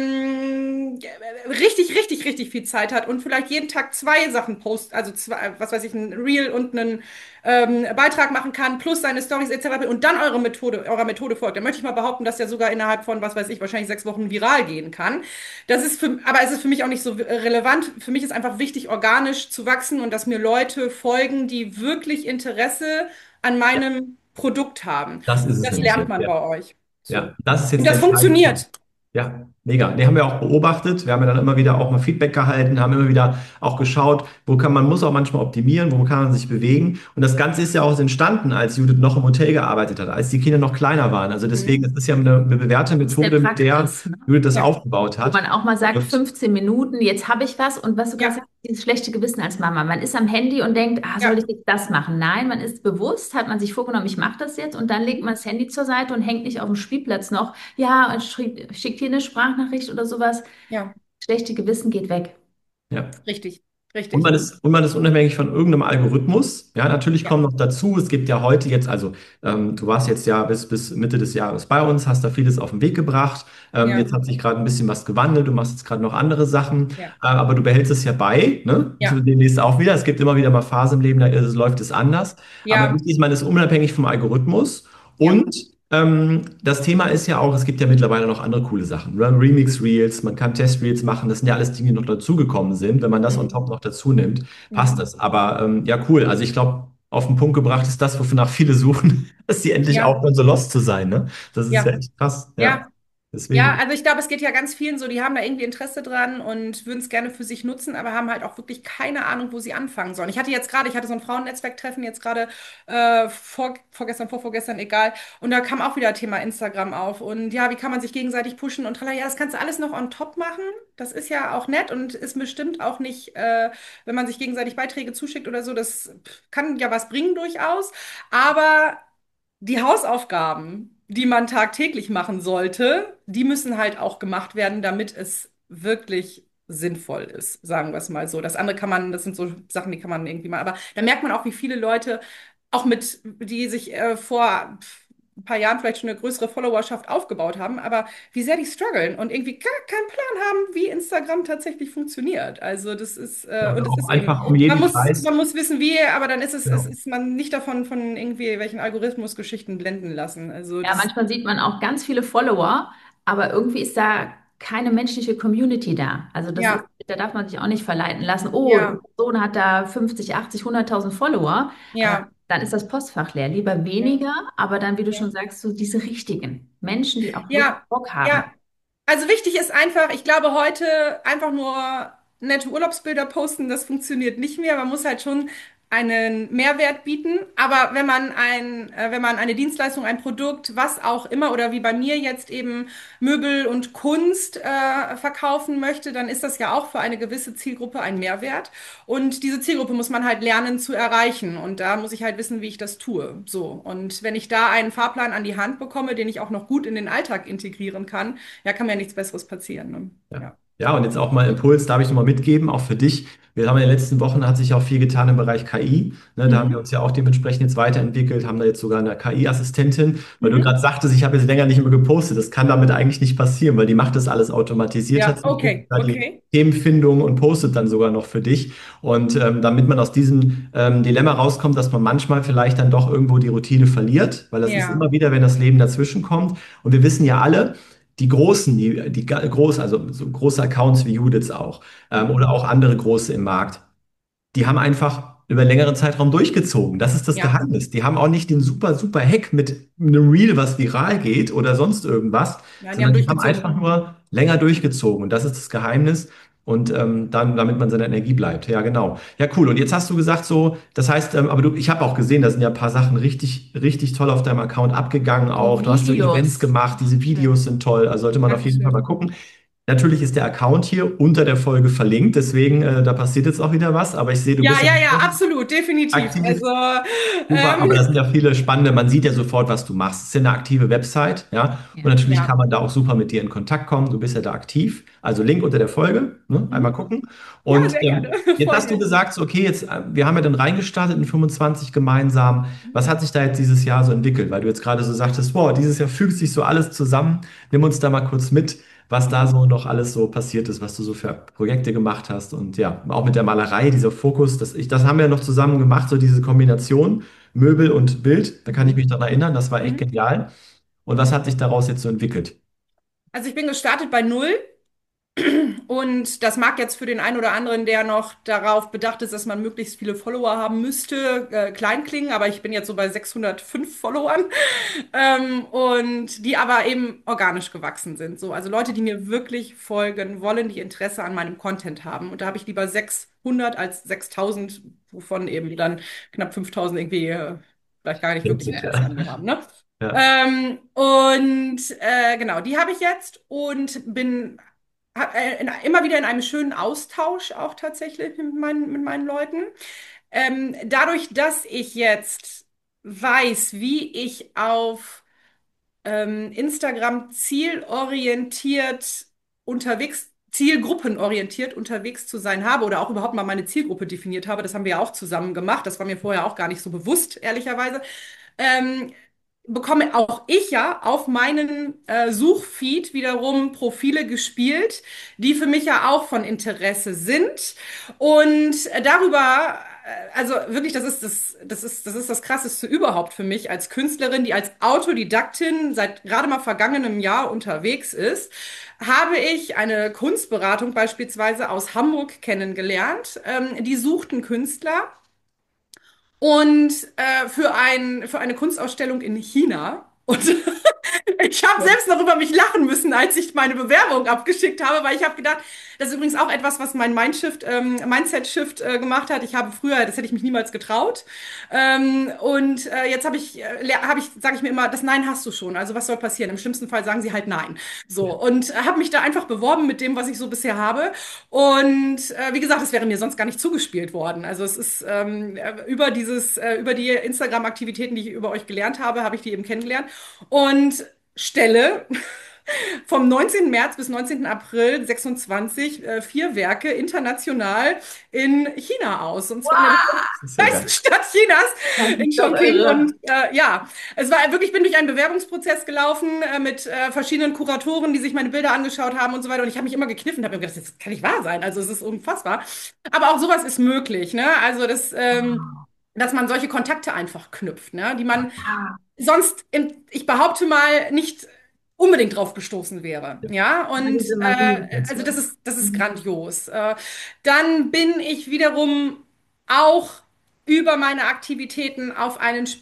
S4: richtig viel Zeit hat und vielleicht jeden Tag zwei Sachen postet, also zwei, was weiß ich, ein Reel und einen Beitrag machen kann, plus seine Stories etc. und dann eurer Methode folgt, dann möchte ich mal behaupten, dass der sogar innerhalb von, was weiß ich, wahrscheinlich 6 Wochen viral gehen kann. Aber es ist für mich auch nicht so relevant. Für mich ist einfach wichtig, organisch zu wachsen und dass mir Leute folgen, die wirklich Interesse an meinem Produkt haben.
S2: Das ist es
S4: Das
S2: nämlich
S4: lernt
S2: jetzt,
S4: man
S2: ja.
S4: bei euch.
S2: Ja,
S4: So.
S2: das ist
S4: Und
S2: jetzt der
S4: das
S2: entscheidende Punkt.
S4: funktioniert.
S2: Ja, mega. Die haben wir auch beobachtet. Wir haben ja dann immer wieder auch mal Feedback gehalten, haben immer wieder auch geschaut, man muss auch manchmal optimieren, wo kann man sich bewegen. Und das Ganze ist ja auch entstanden, als Judith noch im Hotel gearbeitet hat, als die Kinder noch kleiner waren. Also deswegen, es ist ja eine bewährte
S1: Das ist der
S2: Methode, mit der
S1: Praxis, ne?
S2: Judith das
S4: Ja.
S2: aufgebaut
S1: Wo
S2: hat.
S1: man auch mal sagt,
S2: Und
S1: 15 Minuten, jetzt habe ich was. Und was du gerade
S4: Ja.
S1: sagst, dieses schlechte Gewissen als Mama. Man ist am Handy und denkt,
S4: Ja.
S1: soll ich jetzt das machen? Nein, man ist bewusst, hat man sich vorgenommen, ich mache das jetzt. Und dann legt man das Handy zur Seite und hängt nicht auf dem Spielplatz noch. Ja, und schickt hier eine Sprachnachricht oder sowas.
S4: Ja,
S1: Schlechte Gewissen geht weg.
S2: ja.
S4: richtig.
S2: Und
S4: Richtig.
S2: man ist unabhängig von irgendeinem Algorithmus. Ja, natürlich
S4: Ja.
S2: kommt noch dazu, es gibt ja heute jetzt, also du warst jetzt ja bis Mitte des Jahres bei uns, hast da vieles auf den Weg gebracht.
S4: Ja.
S2: Jetzt hat sich gerade ein bisschen was gewandelt, du machst jetzt gerade noch andere Sachen,
S4: Ja.
S2: aber du behältst es ja bei, ne?
S4: Ja.
S2: Demnächst auch wieder. Es gibt immer wieder mal Phasen im Leben, läuft es anders.
S4: Ja.
S2: Aber wichtig ist, man ist unabhängig vom Algorithmus.
S4: Ja.
S2: Und das Thema ist ja auch, es gibt ja mittlerweile noch andere coole Sachen. Remix-Reels, man kann Test-Reels machen, das sind ja alles Dinge, die noch dazugekommen sind. Wenn man das on top noch dazu nimmt, passt das. Aber ja, cool. Also ich glaube, auf den Punkt gebracht ist das, wonach viele suchen, dass sie endlich
S4: Ja.
S2: aufhören, so lost zu sein. Ne? Das ist
S4: Ja.
S2: ja echt krass. Ja,
S4: Ja. Ja,
S2: deswegen.
S4: also ich glaube, es geht ja ganz vielen so, die haben da irgendwie Interesse dran und würden es gerne für sich nutzen, aber haben halt auch wirklich keine Ahnung, wo sie anfangen sollen. Ich hatte so ein Frauennetzwerktreffen jetzt gerade vorgestern, egal. Und da kam auch wieder Thema Instagram auf. Und ja, wie kann man sich gegenseitig pushen und tralala, ja, das kannst du alles noch on top machen. Das ist ja auch nett und ist bestimmt auch nicht, wenn man sich gegenseitig Beiträge zuschickt oder so, das kann ja was bringen durchaus. Aber die Hausaufgaben, die man tagtäglich machen sollte, die müssen halt auch gemacht werden, damit es wirklich sinnvoll ist, sagen wir es mal so. Das sind so Sachen, die kann man irgendwie mal, aber da merkt man auch, wie viele Leute auch die sich vor ein paar Jahren vielleicht schon eine größere Followerschaft aufgebaut haben, aber wie sehr die strugglen und irgendwie gar keinen Plan haben, wie Instagram tatsächlich funktioniert. Also das ist,
S2: Ja,
S4: und
S2: und
S4: es
S2: auch
S4: ist eben,
S2: einfach um jeden Preis.
S4: man muss wissen, wie, aber dann
S2: Genau.
S4: ist man nicht davon von irgendwie welchen Algorithmusgeschichten blenden lassen. Also
S1: Ja, manchmal sieht man auch ganz viele Follower, aber irgendwie ist da keine menschliche Community da. Also
S4: ja,
S1: da darf man sich auch nicht verleiten lassen. Oh, die
S4: ja,
S1: Person hat da 50, 80, 100.000 Follower.
S4: ja,
S1: Dann ist das Postfach leer. Lieber
S4: ja,
S1: weniger, aber dann, wie du
S4: ja.
S1: schon sagst, so diese richtigen Menschen, die auch wirklich
S4: Ja,
S1: Bock haben.
S4: ja. Also wichtig ist einfach, ich glaube, heute einfach nur nette Urlaubsbilder posten, das funktioniert nicht mehr. Man muss halt schon einen Mehrwert bieten. Aber wenn man eine Dienstleistung, ein Produkt, was auch immer, oder wie bei mir jetzt eben Möbel und Kunst verkaufen möchte, dann ist das ja auch für eine gewisse Zielgruppe ein Mehrwert. Und diese Zielgruppe muss man halt lernen zu erreichen. Und da muss ich halt wissen, wie ich das tue. So. Und wenn ich da einen Fahrplan an die Hand bekomme, den ich auch noch gut in den Alltag integrieren kann, ja, kann mir ja nichts Besseres passieren. Ne?
S2: Ja.
S4: Ja.
S2: Ja, und jetzt auch mal Impuls, darf ich nochmal mitgeben, auch für dich. Wir haben in den letzten Wochen hat sich auch viel getan im Bereich KI. Ne, da haben wir
S4: Mhm.
S2: uns ja auch dementsprechend jetzt weiterentwickelt, haben da jetzt sogar eine KI-Assistentin, weil du
S4: Mhm.
S2: gerade sagtest, ich habe jetzt länger nicht mehr gepostet. Das kann damit eigentlich nicht passieren, weil die macht das alles automatisiert
S4: Ja,
S2: tatsächlich,
S4: okay,
S2: da die
S4: okay.
S2: Themenfindung und postet dann sogar noch für dich. Und damit man aus diesem Dilemma rauskommt, dass man manchmal vielleicht dann doch irgendwo die Routine verliert, weil das ist
S4: Ja.
S2: immer wieder, wenn das Leben dazwischen kommt. Und wir wissen ja alle, die großen, also so große Accounts wie Judiths auch, oder auch andere große im Markt, die haben einfach über einen längeren Zeitraum durchgezogen. Das ist das
S4: Ja.
S2: Geheimnis. Die haben auch nicht den super Hack mit einem Reel, was viral geht oder sonst irgendwas,
S4: Nein, die haben
S2: sondern die haben einfach
S4: durchgezogen.
S2: nur länger durchgezogen. Und das ist das Geheimnis. und dann, damit man seiner Energie bleibt. Ja, genau. Ja, cool. Und jetzt hast du gesagt so, das heißt, aber ich habe auch gesehen, da sind ja ein paar Sachen richtig, richtig toll auf deinem Account abgegangen
S3: Die
S2: auch. Du hast so Events
S3: Videos.
S2: gemacht, diese Videos sind toll, also sollte man auf jeden Fall mal
S4: Dankeschön.
S2: gucken. Natürlich ist der Account hier unter der Folge verlinkt, deswegen da passiert jetzt auch wieder was, aber ich sehe, du
S4: Ja,
S2: bist ja
S4: ja, ja, absolut, definitiv.
S2: aktiv.
S4: Also,
S2: Super,
S4: ähm,
S2: aber da sind ja viele spannende, man sieht ja sofort, was du machst. Es ist ja eine aktive Website, ja. Und
S3: Ja.
S2: natürlich kann
S4: ja.
S2: man da auch super mit dir in Kontakt kommen. Du bist ja da aktiv. Also Link unter der Folge, ne? Einmal
S3: Mhm.
S2: gucken.
S4: Ja,
S2: Und
S4: sehr gerne.
S2: jetzt
S4: Freut
S2: hast du
S4: mich.
S2: gesagt, so, okay, jetzt, wir haben ja dann reingestartet in 25 gemeinsam. Was hat sich da jetzt dieses Jahr so entwickelt? Weil du jetzt gerade so sagtest, boah, dieses Jahr fügt sich so alles zusammen. Nimm uns da mal kurz mit, was da so noch alles so passiert ist, was du so für Projekte gemacht hast. Und ja, auch mit der Malerei, dieser Fokus, das haben wir noch zusammen gemacht, so diese Kombination. Möbel und Bild, da kann ich mich daran erinnern, das war echt
S4: Mhm.
S2: genial. Und was hat sich daraus jetzt so entwickelt?
S4: Also ich bin gestartet bei null. Und das mag jetzt für den einen oder anderen, der noch darauf bedacht ist, dass man möglichst viele Follower haben müsste, klein klingen, aber ich bin jetzt so bei 605 Followern, und die aber eben organisch gewachsen sind. So, also Leute, die mir wirklich folgen wollen, die Interesse an meinem Content haben. Und da habe ich lieber 600 als 6000, wovon eben dann knapp 5000 irgendwie vielleicht gar nicht wirklich
S2: Witzig,
S4: Interesse
S2: ja.
S4: an mir haben, ne?
S2: Ja.
S4: Genau, die habe ich jetzt und bin immer wieder in einem schönen Austausch auch tatsächlich mit meinen Leuten. Dadurch, dass ich jetzt weiß, wie ich auf Instagram zielgruppenorientiert unterwegs zu sein habe oder auch überhaupt mal meine Zielgruppe definiert habe, das haben wir ja auch zusammen gemacht. Das war mir vorher auch gar nicht so bewusst, ehrlicherweise. Ähm, Bekomme auch ich ja auf meinen Suchfeed wiederum Profile gespielt, die für mich ja auch von Interesse sind. Und darüber, also wirklich, das ist das Krasseste überhaupt für mich als Künstlerin, die als Autodidaktin seit gerade mal vergangenem Jahr unterwegs ist, habe ich eine Kunstberatung beispielsweise aus Hamburg kennengelernt. Die suchten Künstler. Und für eine Kunstausstellung in China. Und ich habe selbst noch über mich lachen müssen, als ich meine Bewerbung abgeschickt habe, weil ich habe gedacht, das ist übrigens auch etwas, was mein Mindset-Shift gemacht hat. Ich habe früher, das hätte ich mich niemals getraut. Und jetzt sage ich mir immer, das Nein hast du schon. Also was soll passieren? Im schlimmsten Fall sagen sie halt Nein. So, und habe mich da einfach beworben mit dem, was ich so bisher habe. Und wie gesagt, es wäre mir sonst gar nicht zugespielt worden. Also es ist über die Instagram-Aktivitäten, die ich über euch gelernt habe, habe ich die eben kennengelernt. Und stelle vom 19. März bis 19. April 26 4 Werke international in China aus. Und zwar in der
S3: Wow,
S2: Das ist ja
S4: kleinsten
S2: geil.
S4: Stadt Chinas,
S3: das
S4: in
S3: ist doch
S4: Chongqing.
S3: irre.
S4: Und ja, es war wirklich, ich bin durch einen Bewerbungsprozess gelaufen mit verschiedenen Kuratoren, die sich meine Bilder angeschaut haben und so weiter. Und ich habe mich immer gekniffen, habe mir gedacht, das kann nicht wahr sein. Also es ist unfassbar. Aber auch sowas ist möglich, ne? Also
S3: Wow.
S4: dass man solche Kontakte einfach knüpft, ne? Die man
S3: Ja,
S4: sonst, ich behaupte mal, nicht unbedingt drauf gestoßen wäre. Ja,
S3: ja,
S4: und
S3: diese Magie.
S4: also das ist
S3: Mhm.
S4: grandios. Dann bin ich wiederum auch über meine Aktivitäten auf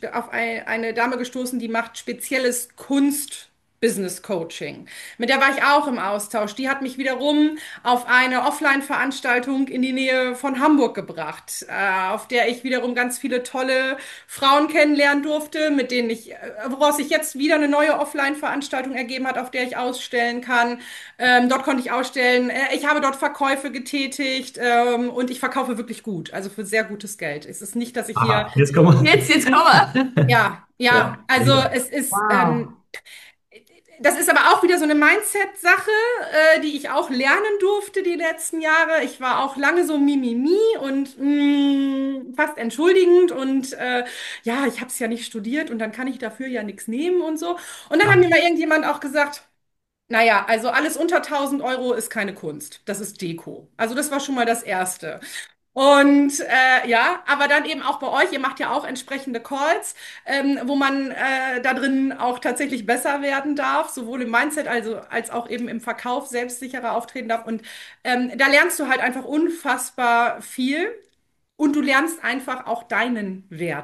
S4: eine Dame gestoßen, die macht spezielles Kunst. Business Coaching. Mit der war ich auch im Austausch. Die hat mich wiederum auf eine Offline-Veranstaltung in die Nähe von Hamburg gebracht, auf der ich wiederum ganz viele tolle Frauen kennenlernen durfte, woraus sich jetzt wieder eine neue Offline-Veranstaltung ergeben hat, auf der ich ausstellen kann. Dort konnte ich ausstellen. Ich habe dort Verkäufe getätigt, und ich verkaufe wirklich gut, also für sehr gutes Geld. Es ist nicht, dass ich hier,
S2: Aha, jetzt kommen
S3: Jetzt komm mal.
S4: ja,
S2: Ja,
S4: ja, also
S2: mega.
S4: es ist,
S3: Wow.
S4: das ist aber auch wieder so eine Mindset-Sache, die ich auch lernen durfte die letzten Jahre. Ich war auch lange so Mimimi und fast entschuldigend und ja, ich habe es ja nicht studiert und dann kann ich dafür ja nichts nehmen und so. Und dann hat mir mal irgendjemand auch gesagt, naja, also alles unter 1000 € ist keine Kunst, das ist Deko. Also das war schon mal das Erste. Und ja, aber dann eben auch bei euch, ihr macht ja auch entsprechende Calls, wo man da drin auch tatsächlich besser werden darf, sowohl im Mindset als auch eben im Verkauf selbstsicherer auftreten darf. Und da lernst du halt einfach unfassbar viel und du lernst einfach auch deinen Wert.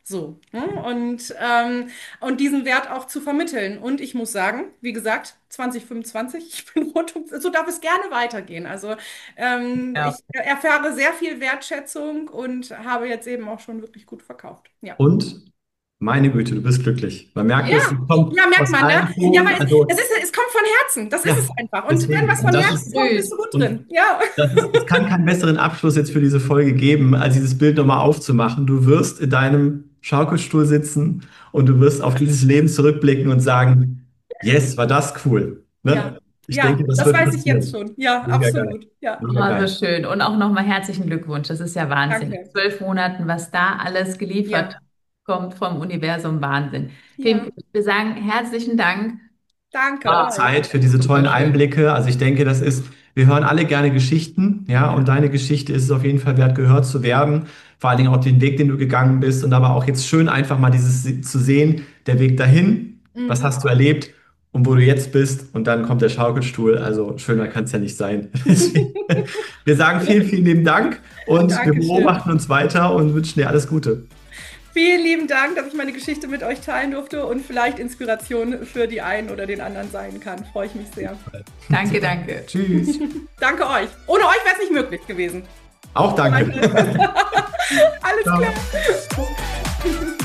S4: So, ne? Und diesen Wert auch zu vermitteln. Und ich muss sagen, wie gesagt, 2025, ich bin rundum, so darf es gerne weitergehen. Also
S3: Ja.
S4: ich erfahre sehr viel Wertschätzung und habe jetzt eben auch schon wirklich gut verkauft. Ja.
S2: Und meine Güte, du bist glücklich. Man merkt
S4: Ja,
S2: es kommt
S4: ja, merkt
S2: aus
S4: man,
S2: allen
S4: ne? Ja,
S2: Poren.
S4: aber
S2: Also,
S4: es kommt von Herzen. Das ist
S2: ja,
S4: es einfach. Und wenn
S2: deswegen.
S4: was
S2: Und
S4: von
S2: das
S4: Herzen
S2: ist,
S4: kommt, bist du gut
S2: und
S4: drin. Ja.
S2: es kann keinen besseren Abschluss jetzt für diese Folge geben, als dieses Bild nochmal aufzumachen. Du wirst in deinem Schaukelstuhl sitzen und du wirst auf dieses Leben zurückblicken und sagen, yes, war das cool.
S4: Ja,
S2: Ne? Ich
S4: ja,
S2: denke, das
S4: das
S2: wird
S4: weiß ich jetzt
S2: passieren.
S4: schon. Ja,
S2: Mega geil.
S4: absolut. Ja,
S2: Mega
S3: Oh,
S2: geil.
S3: so schön. Und auch nochmal herzlichen Glückwunsch. Das ist ja Wahnsinn.
S4: danke.
S3: 12 Monaten, was da alles geliefert
S4: Ja,
S3: kommt vom Universum, Wahnsinn.
S4: ja,
S3: Wir sagen herzlichen Dank.
S4: danke
S2: Tolle
S4: euch.
S2: Zeit für diese
S3: Super
S2: tollen
S3: schön.
S2: Einblicke. Also ich denke, wir hören alle gerne Geschichten, ja, und deine Geschichte ist es auf jeden Fall wert, gehört zu werden. Vor allen Dingen auch den Weg, den du gegangen bist und aber auch jetzt schön einfach mal dieses zu sehen, der Weg dahin, was
S4: Mhm.
S2: hast du erlebt und wo du jetzt bist und dann kommt der Schaukelstuhl. Also schöner kann es ja nicht sein. Deswegen, wir sagen vielen, vielen lieben Dank und wir
S4: Dankeschön.
S2: beobachten uns weiter und wünschen dir alles Gute.
S4: Vielen lieben Dank, dass ich meine Geschichte mit euch teilen durfte und vielleicht Inspiration für die einen oder den anderen sein kann. Freue ich mich sehr.
S3: Danke, danke.
S2: Tschüss.
S4: Danke euch. Ohne euch wäre es nicht möglich gewesen.
S2: Auch danke.
S4: Alles
S2: Ciao.
S4: klar.